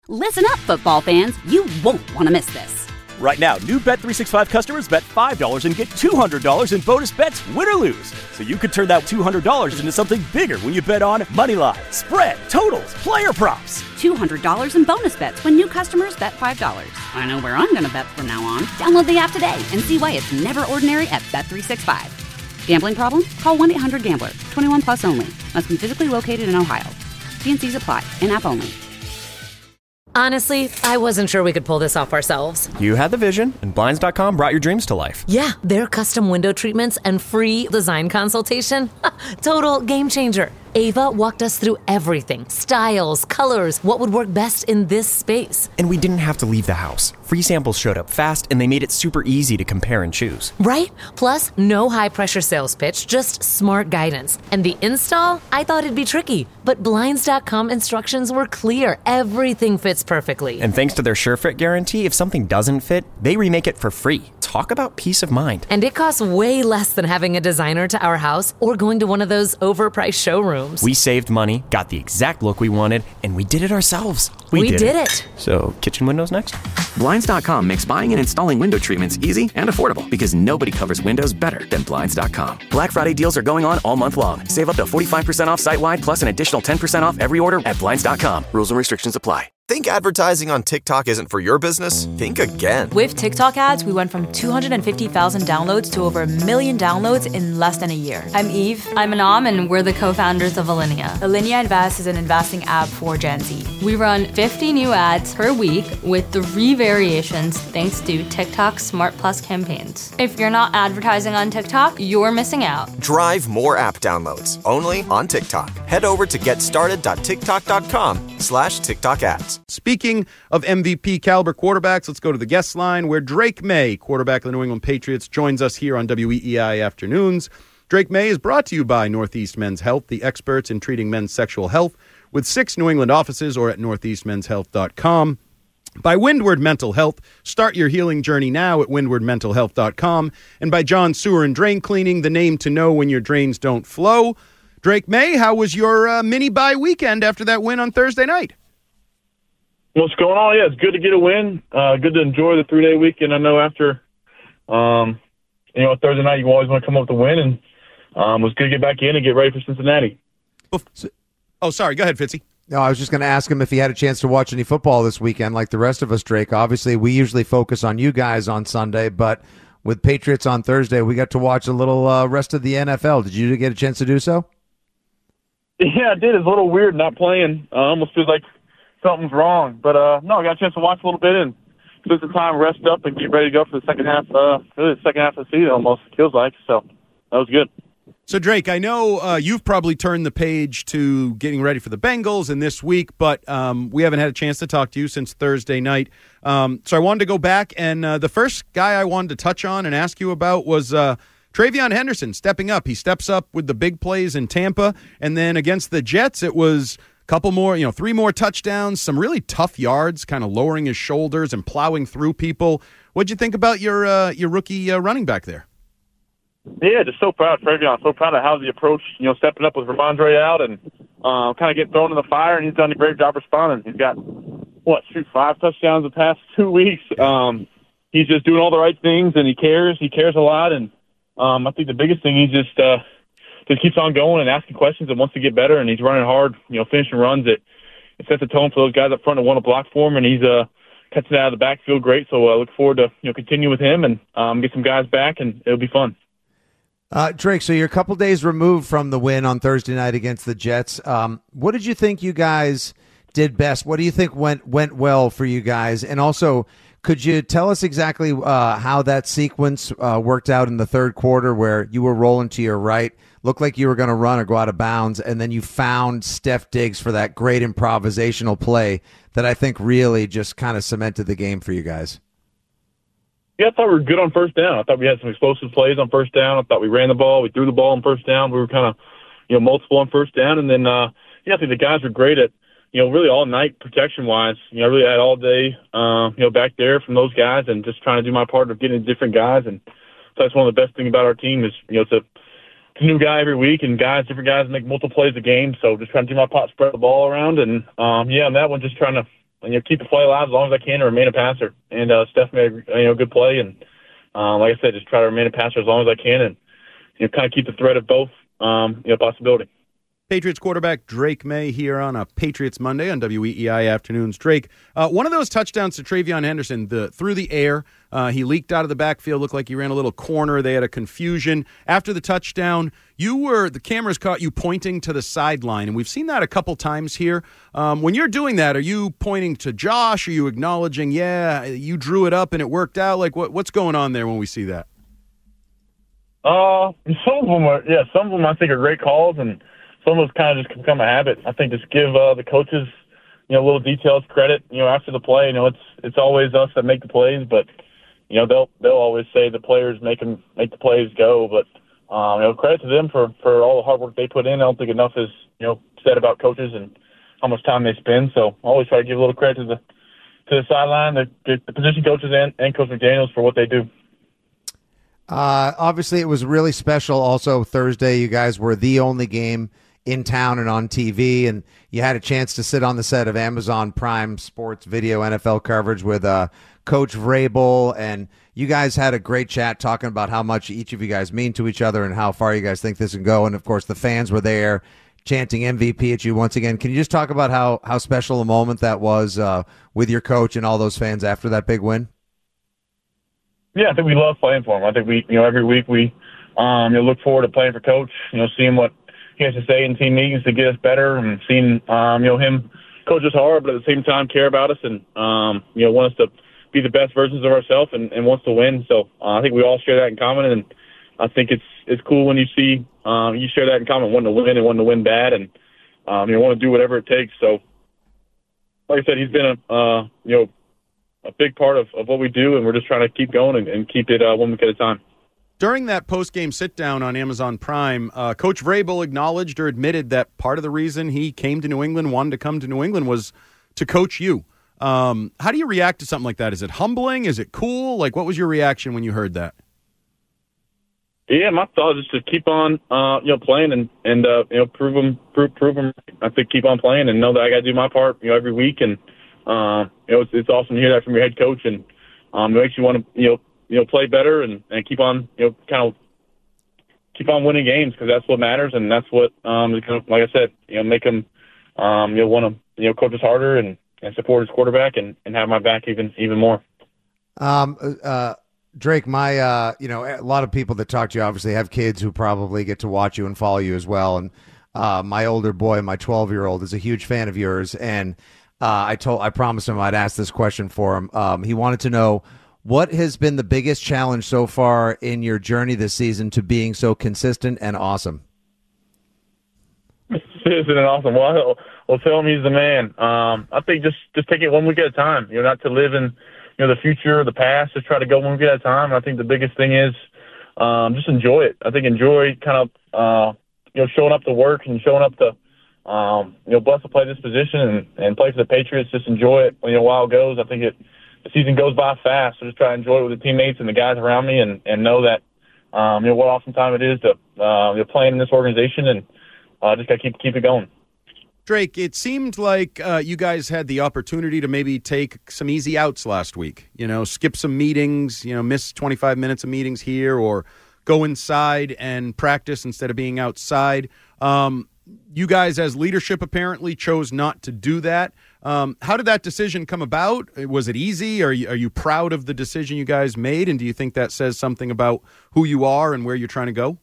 Listen up, football fans. You won't want to miss this. Right now, new Bet365 customers bet $5 and get $200 in bonus bets, win or lose. So you could turn that $200 into something bigger when you bet on moneyline, spread, totals, player props. $200 in bonus bets when new customers bet $5. I know where I'm going to bet from now on. Download the app today and see why it's never ordinary at Bet365. Gambling problem? Call 1-800-GAMBLER. 21 plus only. Must be physically located in Ohio. T&Cs apply. In-app only. Honestly, I wasn't sure we could pull this off ourselves. You had the vision, and Blinds.com brought your dreams to life. Yeah, their custom window treatments and free design consultation. Total game changer. Ava walked us through everything. Styles, colors, what would work best in this space. And we didn't have to leave the house. Free samples showed up fast, and they made it super easy to compare and choose. Right? Plus, no high-pressure sales pitch, just smart guidance. And the install? I thought it'd be tricky. But Blinds.com instructions were clear. Everything fits perfectly. And thanks to their SureFit guarantee, if something doesn't fit, they remake it for free. Talk about peace of mind. And it costs way less than having a designer to our house or going to one of those overpriced showrooms. We saved money, got the exact look we wanted, and we did it ourselves. We did it. So, kitchen windows next? Blinds.com makes buying and installing window treatments easy and affordable because nobody covers windows better than Blinds.com. Black Friday deals are going on all month long. Save up to 45% off site-wide plus an additional 10% off every order at Blinds.com. Rules and restrictions apply. Think advertising on TikTok isn't for your business? Think again. With TikTok ads, we went from 250,000 downloads to over 1 million downloads in less than a year. I'm Eve. I'm Anam, and we're the co-founders of Alinea. Alinea Invest is an investing app for Gen Z. We run 50 new ads per week with 3 variations thanks to TikTok Smart Plus campaigns. If you're not advertising on TikTok, you're missing out. Drive more app downloads only on TikTok. Head over to getstarted.tiktok.com/TikTok ads. Speaking of MVP caliber quarterbacks, let's go to the guest line where Drake May, quarterback of the New England Patriots, joins us here on WEEI Afternoons. Drake May is brought to you by Northeast Men's Health, the experts in treating men's sexual health, with 6 New England offices or at northeastmenshealth.com. By Windward Mental Health, start your healing journey now at windwardmentalhealth.com. And by John Sewer and Drain Cleaning, the name to know when your drains don't flow. Drake May, how was your mini-bye weekend after that win on Thursday night? What's going on? Yeah, it's good to get a win. Good to enjoy the 3-day weekend. I know after, Thursday night you always want to come up with a win, and it was good to get back in and get ready for Cincinnati. Oh, sorry. Go ahead, Fitzy. No, I was just going to ask him if he had a chance to watch any football this weekend like the rest of us, Drake. Obviously, we usually focus on you guys on Sunday, but with Patriots on Thursday, we got to watch a little rest of the NFL. Did you get a chance to do so? Yeah, I did. It's a little weird not playing. Almost feels like something's wrong. But, no, I got a chance to watch a little bit and took some time, rest up, and get ready to go for the second half, really the second half of the season almost, it feels like. So that was good. So, Drake, I know you've probably turned the page to getting ready for the Bengals in this week, but we haven't had a chance to talk to you since Thursday night. So I wanted to go back, and the first guy I wanted to touch on and ask you about was TreVeyon Henderson stepping up. He steps up with the big plays in Tampa, and then against the Jets, it was a couple more, 3 more touchdowns, some really tough yards, kind of lowering his shoulders and plowing through people. What'd you think about your rookie running back there? Yeah, just so proud of TreVeyon. So proud of how the approach, stepping up with Ramondre out and kind of getting thrown in the fire, and he's done a great job responding. He's got, 5 touchdowns the past 2 weeks. He's just doing all the right things, and he cares. He cares a lot, and I think the biggest thing, he just keeps on going and asking questions and wants to get better, and he's running hard, finishing runs that it sets the tone for those guys up front that want to block for him, and he's catching it out of the backfield great. So I look forward to continue with him and get some guys back, and it'll be fun. Drake, so you're a couple days removed from the win on Thursday night against the Jets. What did you think you guys did best? What do you think went well for you guys? And also, could you tell us exactly how that sequence worked out in the third quarter where you were rolling to your right, looked like you were going to run or go out of bounds, and then you found Steph Diggs for that great improvisational play that I think really just kind of cemented the game for you guys? Yeah, I thought we were good on first down. I thought we had some explosive plays on first down. I thought we ran the ball. We threw the ball on first down. We were kind of, multiple on first down. And then, I think the guys were great at, really all night protection-wise. I really had all day, back there from those guys and just trying to do my part of getting different guys. And so that's one of the best things about our team is, it's a new guy every week and different guys make multiple plays a game. So just trying to do my part, spread the ball around. And, on that one, just trying to keep the play alive as long as I can and remain a passer. And Steph made a good play, and like I said, just try to remain a passer as long as I can, and kind of keep the threat of both possibility. Patriots quarterback Drake May here on a Patriots Monday on WEEI Afternoons. Drake, one of those touchdowns to TreVeyon Henderson, through the air, he leaked out of the backfield, looked like he ran a little corner. They had a confusion. After the touchdown, the cameras caught you pointing to the sideline, and we've seen that a couple times here. When you're doing that, are you pointing to Josh? Are you acknowledging, you drew it up and it worked out? Like, what's going on there when we see that? Some of them I think are great calls, and some of those kind of just become a habit. I think just give the coaches, little details credit. After the play, it's always us that make the plays, but they'll always say the players make the plays go. But credit to them for all the hard work they put in. I don't think enough is said about coaches and how much time they spend. So I always try to give a little credit to the sideline, the position coaches and Coach McDaniels for what they do. Obviously, it was really special. Also, Thursday, you guys were the only game in town and on TV, and you had a chance to sit on the set of Amazon Prime Sports Video NFL coverage with Coach Vrabel, and you guys had a great chat talking about how much each of you guys mean to each other and how far you guys think this can go. And, of course, the fans were there chanting MVP at you once again. Can you just talk about how special a moment that was with your coach and all those fans after that big win? Yeah, I think we love playing for him. I think we, every week we look forward to playing for Coach, seeing what he has to say in team meetings to get us better, and seeing, him coach us hard, but at the same time care about us and, want us to be the best versions of ourselves and wants to win. So I think we all share that in common, and I think it's cool when you see you share that in common, wanting to win and wanting to win bad, and want to do whatever it takes. So, like I said, he's been a big part of what we do, and we're just trying to keep going and keep it 1 week at a time. During that post-game sit-down on Amazon Prime, Coach Vrabel acknowledged or admitted that part of the reason he came to New England, wanted to come to New England, was to coach you. How do you react to something like that? Is it humbling? Is it cool? Like, what was your reaction when you heard that? Yeah, my thought is to keep on, playing and prove them. I think keep on playing and know that I got to do my part, every week. And it's awesome to hear that from your head coach, and it makes you want to, play better and keep on, keep on winning games, because that's what matters, and that's what, like I said, make them, want to, coach us harder and support his quarterback and have my back even more. Drake, a lot of people that talk to you obviously have kids who probably get to watch you and follow you as well. And my older boy, my 12-year-old, is a huge fan of yours, and I promised him I'd ask this question for him. He wanted to know, what has been the biggest challenge so far in your journey this season to being so consistent and awesome? Consistent and awesome. Well, tell him he's the man. I think just take it 1 week at a time. Not to live in the future or the past. Just try to go 1 week at a time. I think the biggest thing is just enjoy it. I think enjoy kind of showing up to work and showing up to blessed to play this position and play for the Patriots. Just enjoy it while it goes. I think the season goes by fast, so just try to enjoy it with the teammates and the guys around me, and know that what awesome time it is to play in this organization, and just got to keep it going. Drake, it seemed like you guys had the opportunity to maybe take some easy outs last week. Skip some meetings, miss 25 minutes of meetings here, or go inside and practice instead of being outside. You guys, as leadership, apparently chose not to do that. How did that decision come about? Was it easy? Are you proud of the decision you guys made? And do you think that says something about who you are and where you're trying to go?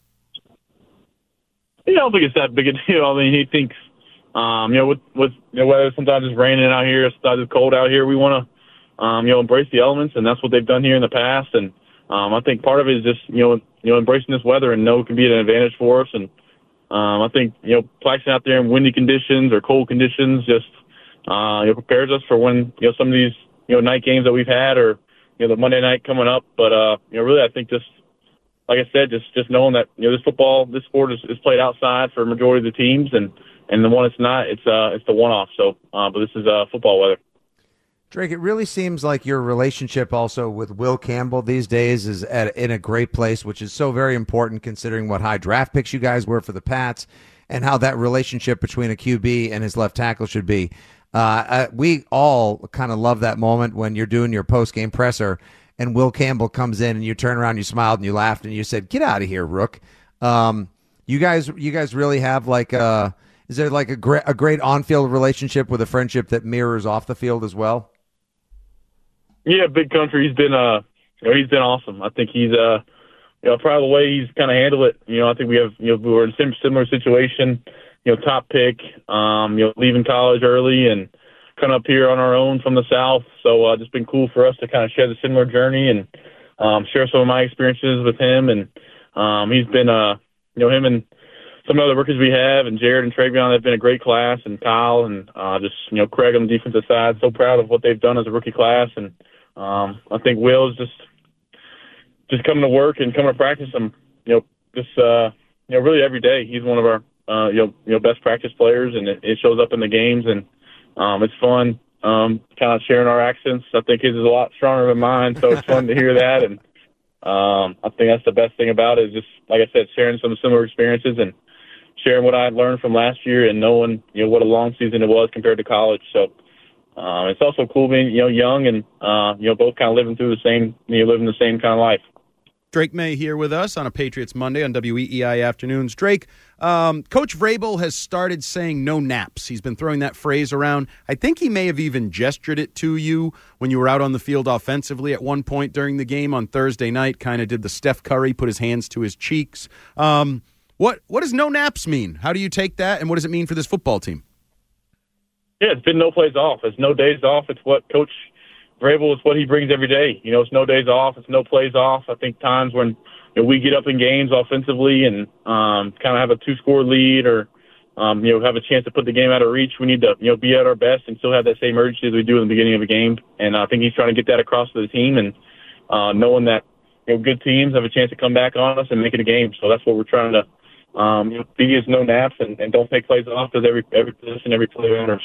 I don't think it's that big a deal. I mean, he thinks, with whether sometimes it's raining out here, sometimes it's cold out here, we want to, embrace the elements, and that's what they've done here in the past. And I think part of it is just, embracing this weather and know it can be an advantage for us. And I think, practicing out there in windy conditions or cold conditions just, prepares us for when, some of these, night games that we've had, or, the Monday night coming up. But, really, I think just, like I said, just knowing that, this sport is played outside for a majority of the teams, and the one it's not, it's the one-off. So, but this is football weather. Drake, it really seems like your relationship also with Will Campbell these days is in a great place, which is so very important considering what high draft picks you guys were for the Pats and how that relationship between a QB and his left tackle should be. We all kind of love that moment when you're doing your post-game presser and Will Campbell comes in and you turn around, you smiled and you laughed and you said, "Get out of here, Rook." You guys really have is there like a great on-field relationship with a friendship that mirrors off the field as well? Yeah, Big Country. He's been awesome. I think he's proud of the way he's kind of handled it. I think we were in a similar situation. Top pick. Leaving college early and coming up here on our own from the South. So just been cool for us to kind of share the similar journey and share some of my experiences with him. And he's been him and some other rookies we have, and Jared and Travion have been a great class, and Kyle and Craig on the defensive side. So proud of what they've done as a rookie class, and I think Will's just coming to work and coming to practice. Really every day. He's one of our best practice players, and it shows up in the games, and it's fun. Kind of sharing our accents. I think his is a lot stronger than mine, so it's fun to hear that, and I think that's the best thing about it is just, like I said, sharing some similar experiences and sharing what I learned from last year and knowing, what a long season it was compared to college. So it's also cool being, young and, both kind of living through the same kind of life. Drake May here with us on a Patriots Monday on WEEI Afternoons. Drake, Coach Vrabel has started saying no naps. He's been throwing that phrase around. I think he may have even gestured it to you when you were out on the field offensively at one point during the game on Thursday night, kind of did the Steph Curry, put his hands to his cheeks. What does no naps mean? How do you take that, and what does it mean for this football team? Yeah, it's been no plays off. It's no days off. It's what Coach Vrabel is what he brings every day. It's no days off. It's no plays off. I think times when we get up in games offensively and kind of have a 2-score lead or have a chance to put the game out of reach, we need to be at our best and still have that same urgency as we do in the beginning of a game. And I think he's trying to get that across to the team and knowing that good teams have a chance to come back on us and make it a game. So that's what we're trying to be is no naps and don't take plays off because every position, every play matters.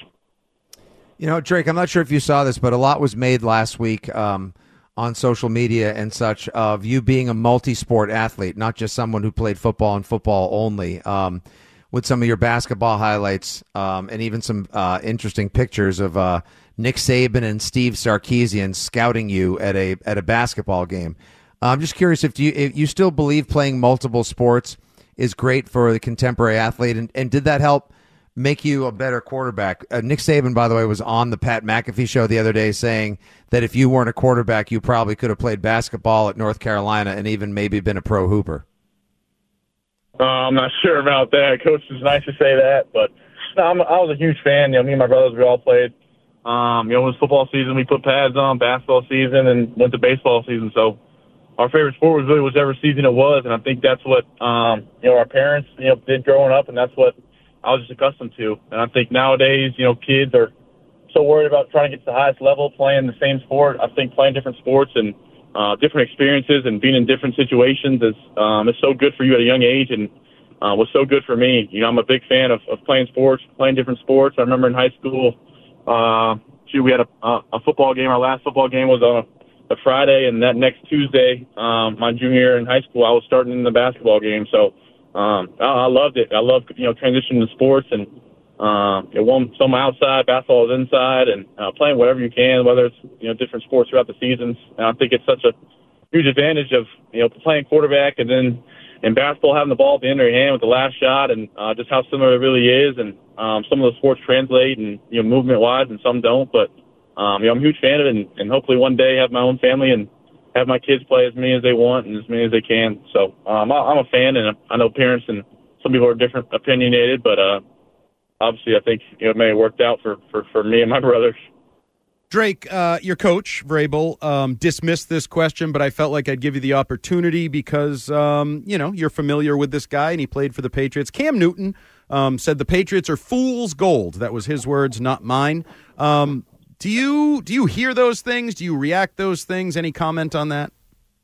Drake, I'm not sure if you saw this, but a lot was made last week on social media and such of you being a multi-sport athlete, not just someone who played football and football only, with some of your basketball highlights and even some interesting pictures of Nick Saban and Steve Sarkisian scouting you at a basketball game. I'm just curious if you still believe playing multiple sports is great for the contemporary athlete, and did that help make you a better quarterback? Nick Saban, by the way, was on the Pat McAfee show the other day saying that if you weren't a quarterback, you probably could have played basketball at North Carolina and even maybe been a pro hooper. I'm not sure about that. Coach, it's nice to say that, but no, I was a huge fan. Me and my brothers, we all played. It was football season. We put pads on, basketball season, and went to baseball season. So our favorite sport was really whichever season it was, and I think that's what our parents did growing up, and that's what I was just accustomed to. And I think nowadays, kids are so worried about trying to get to the highest level, playing the same sport. I think playing different sports and different experiences and being in different situations is so good for you at a young age and was so good for me. I'm a big fan of playing sports, playing different sports. I remember in high school, we had a football game. Our last football game was on a Friday, and that next Tuesday, my junior year in high school, I was starting in the basketball game. So I loved it. I loved, transitioning to sports and, some outside, basketball is inside, and playing whatever you can, whether it's, different sports throughout the seasons. And I think it's such a huge advantage of, playing quarterback and then in basketball having the ball at the end of your hand with the last shot and just how similar it really is. And some of the sports translate and, movement-wise and some don't. But, I'm a huge fan of it and hopefully one day have my own family and have my kids play as many as they want and as many as they can. So I'm a fan, and I know parents and some people are different opinionated, but obviously I think it may have worked out for me and my brothers. Drake, your coach, Vrabel, dismissed this question, but I felt like I'd give you the opportunity because, you're familiar with this guy and he played for the Patriots. Cam Newton said the Patriots are fool's gold. That was his words, not mine. Do you hear those things? Do you react those things? Any comment on that?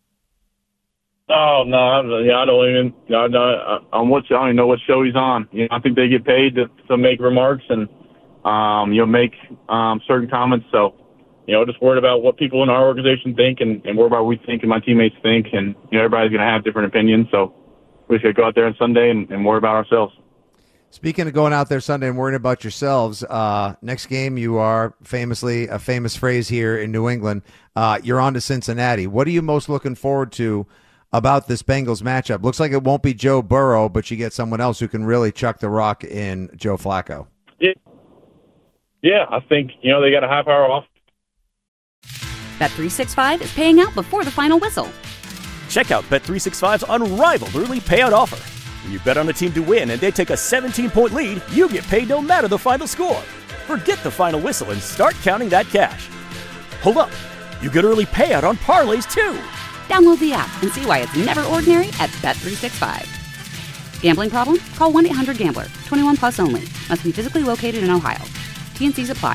Oh, no, I don't even I don't even know what show he's on. I think they get paid to make remarks and make certain comments. So, just worried about what people in our organization think and worried about what we think and my teammates think. And, everybody's going to have different opinions. So we should go out there on Sunday and worry about ourselves. Speaking of going out there Sunday and worrying about yourselves, next game you are famously, a famous phrase here in New England, you're on to Cincinnati. What are you most looking forward to about this Bengals matchup? Looks like it won't be Joe Burrow, but you get someone else who can really chuck the rock in Joe Flacco. Yeah, I think, they got a high power off. Bet365 is paying out before the final whistle. Check out Bet365's unrivaled early payout offer. When you bet on a team to win and they take a 17-point lead, you get paid no matter the final score. Forget the final whistle and start counting that cash. Hold up. You get early payout on parlays, too. Download the app and see why it's never ordinary at Bet365. Gambling problem? Call 1-800-GAMBLER. 21 plus only. Must be physically located in Ohio. T&Cs apply.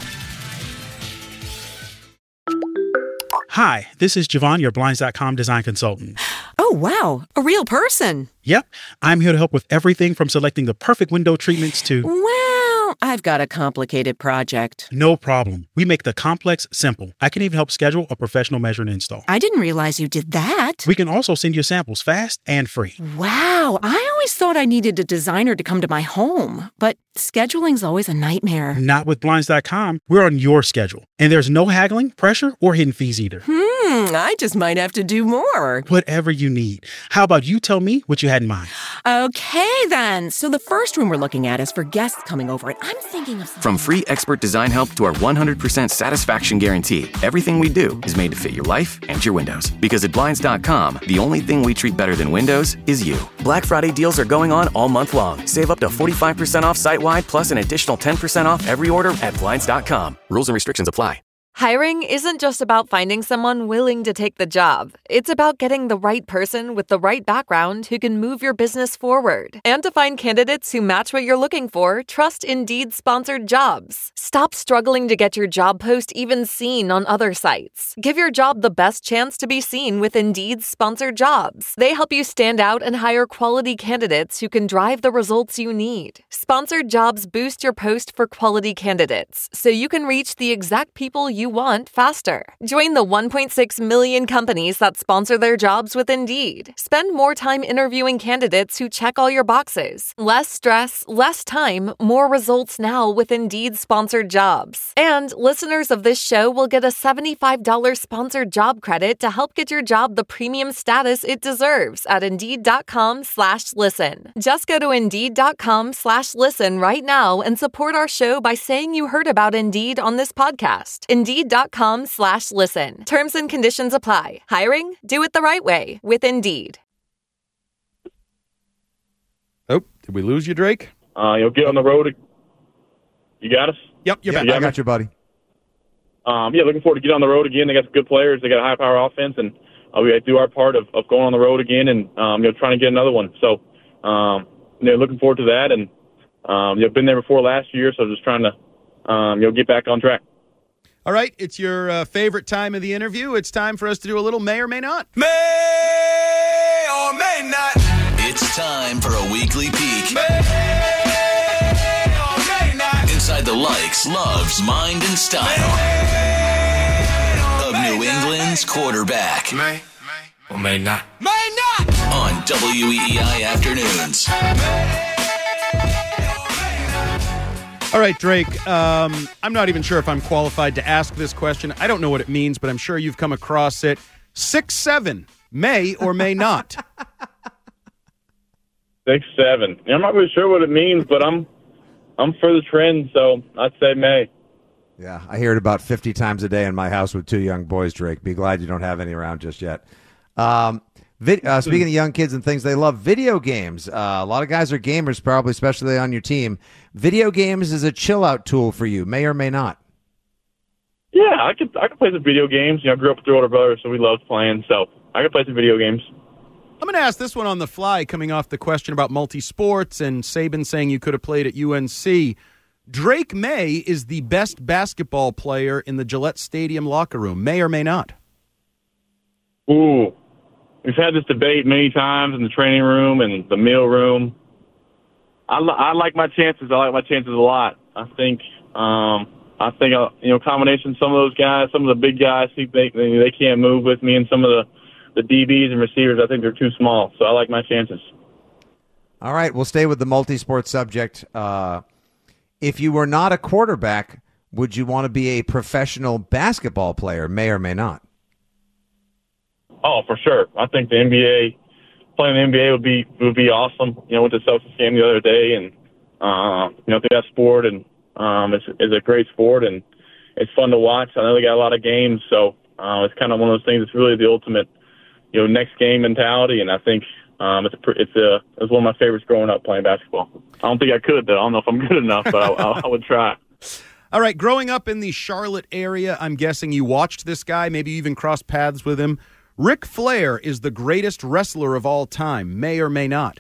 Hi, this is Javon, your Blinds.com design consultant. Oh, wow. A real person. Yep. I'm here to help with everything from selecting the perfect window treatments to... Well, I've got a complicated project. No problem. We make the complex simple. I can even help schedule a professional measure and install. I didn't realize you did that. We can also send you samples fast and free. Wow. I always thought I needed a designer to come to my home, but scheduling's always a nightmare. Not with Blinds.com. We're on your schedule. And there's no haggling, pressure, or hidden fees either. I just might have to do more. Whatever you need. How about you tell me what you had in mind? Okay, then. So the first room we're looking at is for guests coming over, and I'm thinking of... From free expert design help to our 100% satisfaction guarantee, everything we do is made to fit your life and your windows. Because at Blinds.com, the only thing we treat better than windows is you. Black Friday deals are going on all month long. Save up to 45% off site-wide, plus an additional 10% off every order at Blinds.com. Rules and restrictions apply. Hiring isn't just about finding someone willing to take the job. It's about getting the right person with the right background who can move your business forward. And to find candidates who match what you're looking for, trust Indeed-sponsored jobs. Stop struggling to get your job post even seen on other sites. Give your job the best chance to be seen with Indeed-sponsored jobs. They help you stand out and hire quality candidates who can drive the results you need. Sponsored jobs boost your post for quality candidates, so you can reach the exact people you want faster. Join the 1.6 million companies that sponsor their jobs with Indeed. Spend more time interviewing candidates who check all your boxes. Less stress, less time, more results now with Indeed-sponsored jobs. And listeners of this show will get a $75 sponsored job credit to help get your job the premium status it deserves at Indeed.com/listen. Just go to Indeed.com/listen right now and support our show by saying you heard about Indeed on this podcast. Indeed.com/listen. Terms and conditions apply. Hiring? Do it the right way with Indeed. Oh, did we lose you, Drake? You'll get on the road. You got us? Yep, you're back. I got you, buddy. Looking forward to get on the road again. They got some good players. They got a high-power offense, and we got to do our part of going on the road again and trying to get another one. So, looking forward to that. And been there before last year, so just trying to get back on track. All right, it's your favorite time of the interview. It's time for us to do a little may or may not. May or may not. It's time for a weekly peek. May or may not. Inside the likes, loves, mind, and style of New England's quarterback. May or may not. May not. On WEEI Afternoons. All right, Drake, I'm not even sure if I'm qualified to ask this question. I don't know what it means, but I'm sure you've come across it. 6'7", may or may not. 6'7". I'm not really sure what it means, but I'm for the trend, so I'd say may. Yeah, I hear it about 50 times a day in my house with two young boys, Drake. Be glad you don't have any around just yet. Speaking of young kids and things they love, video games. A lot of guys are gamers, probably, especially on your team. Video games is a chill-out tool for you, may or may not. Yeah, I could play some video games. I grew up with three older brothers, so we loved playing. So I could play some video games. I'm going to ask this one on the fly, coming off the question about multi-sports and Saban saying you could have played at UNC. Drake May is the best basketball player in the Gillette Stadium locker room, may or may not. Ooh. We've had this debate many times in the training room and the meal room. I like my chances. I like my chances a lot. I think combination of some of those guys, some of the big guys, they can't move with me, and some of the DBs and receivers, I think they're too small. So I like my chances. All right, we'll stay with the multi-sport subject. If you were not a quarterback, would you want to be a professional basketball player, may or may not? Oh, for sure. I think the NBA, playing the NBA would be awesome. Went to Celtics game the other day, and I think that sport and is a great sport, and it's fun to watch. I know they got a lot of games, so it's kind of one of those things. It's really the ultimate, next game mentality, and I think it's one of my favorites growing up playing basketball. I don't think I could, though. I don't know if I'm good enough, but I would try. All right, growing up in the Charlotte area, I'm guessing you watched this guy, maybe even crossed paths with him. Ric Flair is the greatest wrestler of all time, may or may not.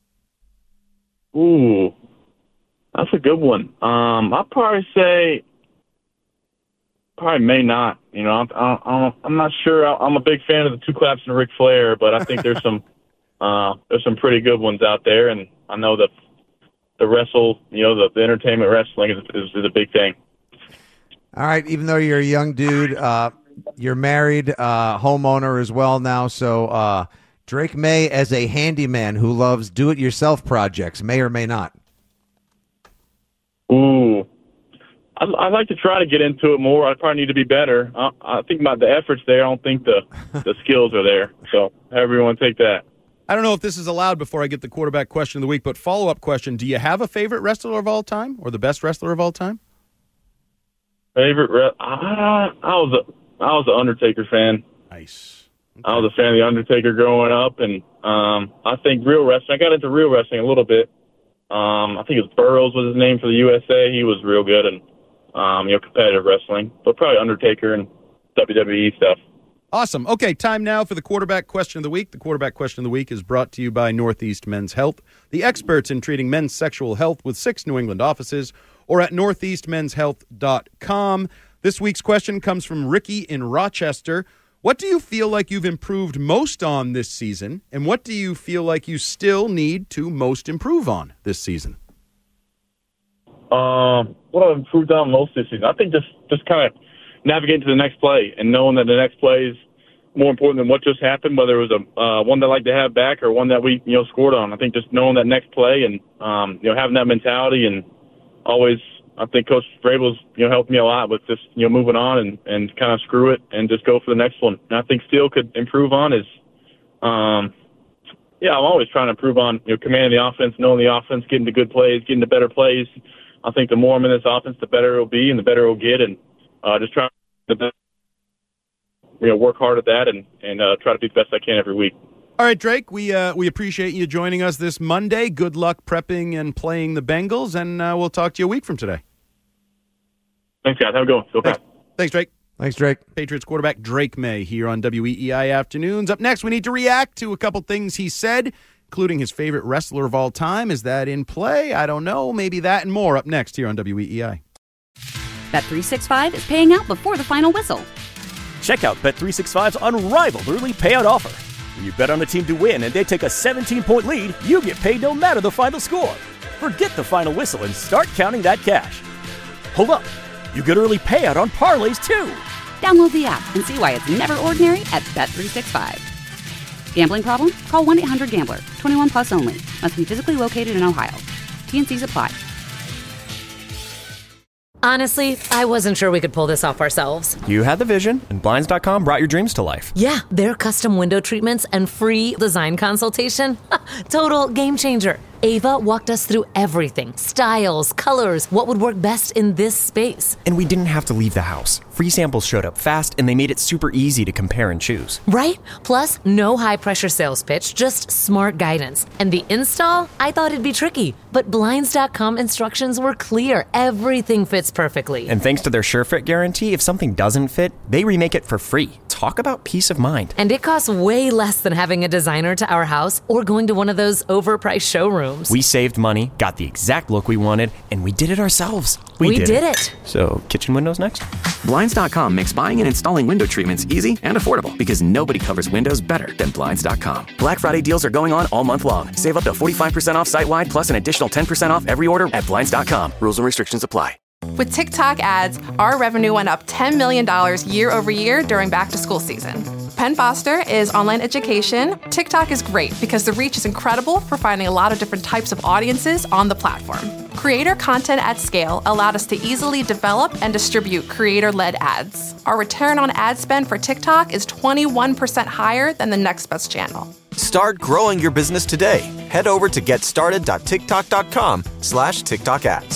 Ooh, that's a good one. I'd probably say may not. I'm not sure. I'm a big fan of the Two Claps and Ric Flair, but I think there's some pretty good ones out there, and I know that the entertainment wrestling is a big thing. All right, even though you're a young dude, you're married, homeowner as well now, so Drake May as a handyman who loves do-it-yourself projects, may or may not. Ooh, I'd like to try to get into it more. I probably need to be better. I think about the efforts there. I don't think the skills are there, so however you want to take that. I don't know if this is allowed before I get the quarterback question of the week, but follow-up question, do you have a favorite wrestler of all time or the best wrestler of all time? Favorite? I was an Undertaker fan. Nice. Okay. I was a fan of the Undertaker growing up, and I think real wrestling. I got into real wrestling a little bit. I think it was Burroughs was his name for the USA. He was real good and competitive wrestling, but probably Undertaker and WWE stuff. Awesome. Okay, time now for the quarterback question of the week. The quarterback question of the week is brought to you by Northeast Men's Health, the experts in treating men's sexual health with 6 New England offices, or at northeastmenshealth.com. This week's question comes from Ricky in Rochester. What do you feel like you've improved most on this season, and what do you feel like you still need to most improve on this season? What I've improved on most this season, I think just kind of navigating to the next play and knowing that the next play is more important than what just happened, whether it was one that I'd like to have back or one that we scored on. I think just knowing that next play and having that mentality, and always I think Coach Vrabel's helped me a lot with just moving on and kind of screw it and just go for the next one. And I think still could improve on is I'm always trying to improve on commanding the offense, knowing the offense, getting to good plays, getting to better plays. I think the more I'm in this offense, the better it'll be and the better it'll get, and just trying to work hard at that and try to be the best I can every week. All right, Drake, we appreciate you joining us this Monday. Good luck prepping and playing the Bengals, and we'll talk to you a week from today. Thanks, guys. Have a good one. Go Pats. Thanks, Drake. Thanks, Drake. Patriots quarterback Drake May here on WEEI Afternoons. Up next, we need to react to a couple things he said, including his favorite wrestler of all time. Is that in play? I don't know. Maybe that and more up next here on WEEI. Bet365 is paying out before the final whistle. Check out Bet365's unrivaled early payout offer. When you bet on a team to win and they take a 17-point lead, you get paid no matter the final score. Forget the final whistle and start counting that cash. Hold up. You get early payout on parlays, too. Download the app and see why it's never ordinary at Bet365. Gambling problem? Call 1-800-GAMBLER. 21 plus only. Must be physically located in Ohio. T&Cs apply. Honestly, I wasn't sure we could pull this off ourselves. You had the vision, and Blinds.com brought your dreams to life. Yeah, their custom window treatments and free design consultation. Total game changer. Ava walked us through everything. Styles, colors, what would work best in this space. And we didn't have to leave the house. Free samples showed up fast, and they made it super easy to compare and choose. Right? Plus, no high-pressure sales pitch, just smart guidance. And the install? I thought it'd be tricky. But Blinds.com instructions were clear. Everything fits perfectly. And thanks to their SureFit guarantee, if something doesn't fit, they remake it for free. Talk about peace of mind. And it costs way less than having a designer to our house or going to one of those overpriced showrooms. We saved money, got the exact look we wanted, and we did it ourselves. We did it. So, kitchen windows next? Blinds.com makes buying and installing window treatments easy and affordable because nobody covers windows better than Blinds.com. Black Friday deals are going on all month long. Save up to 45% off site-wide plus an additional 10% off every order at Blinds.com. Rules and restrictions apply. With TikTok ads, our revenue went up $10 million year over year during back-to-school season. Penn Foster is online education. TikTok is great because the reach is incredible for finding a lot of different types of audiences on the platform. Creator content at scale allowed us to easily develop and distribute creator-led ads. Our return on ad spend for TikTok is 21% higher than the next best channel. Start growing your business today. Head over to getstarted.tiktok.com/TikTok ads.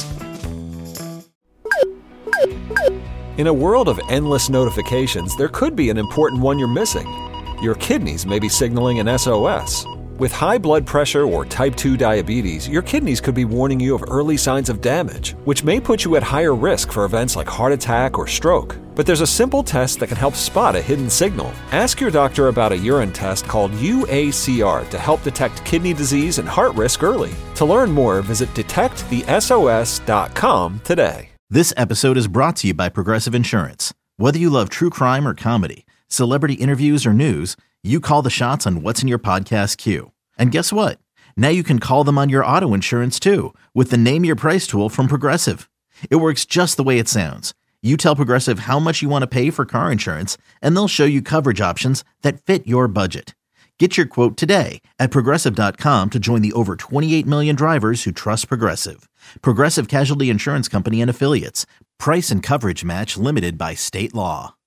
In a world of endless notifications, there could be an important one you're missing. Your kidneys may be signaling an SOS. With high blood pressure or type 2 diabetes, your kidneys could be warning you of early signs of damage, which may put you at higher risk for events like heart attack or stroke. But there's a simple test that can help spot a hidden signal. Ask your doctor about a urine test called UACR to help detect kidney disease and heart risk early. To learn more, visit detectthesos.com today. This episode is brought to you by Progressive Insurance. Whether you love true crime or comedy, celebrity interviews or news, you call the shots on what's in your podcast queue. And guess what? Now you can call them on your auto insurance too with the Name Your Price tool from Progressive. It works just the way it sounds. You tell Progressive how much you want to pay for car insurance, and they'll show you coverage options that fit your budget. Get your quote today at Progressive.com to join the over 28 million drivers who trust Progressive. Progressive Casualty Insurance Company and Affiliates. Price and coverage match limited by state law.